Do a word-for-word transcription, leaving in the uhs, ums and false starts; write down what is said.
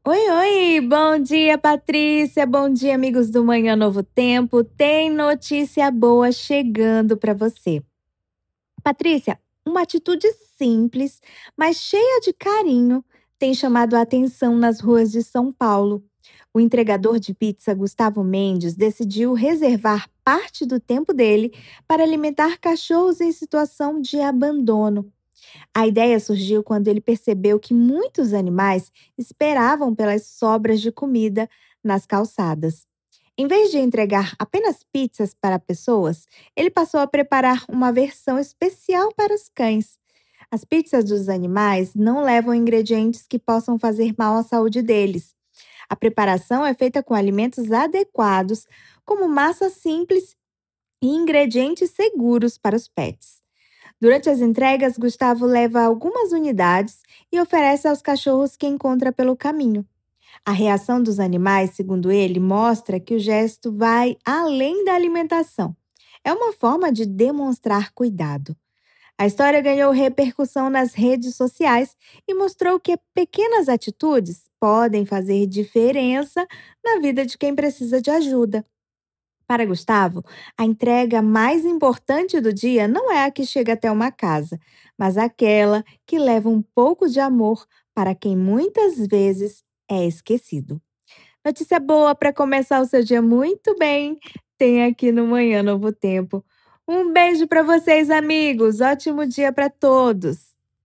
Oi, oi, bom dia, Patrícia. Bom dia, amigos do Manhã Novo Tempo. Tem notícia boa chegando para você. Patrícia, uma atitude simples, mas cheia de carinho, tem chamado a atenção nas ruas de São Paulo. O entregador de pizza Gustavo Mendes decidiu reservar parte do tempo dele para alimentar cachorros em situação de abandono. A ideia surgiu quando ele percebeu que muitos animais esperavam pelas sobras de comida nas calçadas. Em vez de entregar apenas pizzas para pessoas, ele passou a preparar uma versão especial para os cães. As pizzas dos animais não levam ingredientes que possam fazer mal à saúde deles. A preparação é feita com alimentos adequados, como massa simples e ingredientes seguros para os pets. Durante as entregas, Gustavo leva algumas unidades e oferece aos cachorros que encontra pelo caminho. A reação dos animais, segundo ele, mostra que o gesto vai além da alimentação. É uma forma de demonstrar cuidado. A história ganhou repercussão nas redes sociais e mostrou que pequenas atitudes podem fazer diferença na vida de quem precisa de ajuda. Para Gustavo, a entrega mais importante do dia não é a que chega até uma casa, mas aquela que leva um pouco de amor para quem muitas vezes é esquecido. Notícia boa para começar o seu dia muito bem, tem aqui no Manhã Novo Tempo. Um beijo para vocês, amigos. Ótimo dia para todos.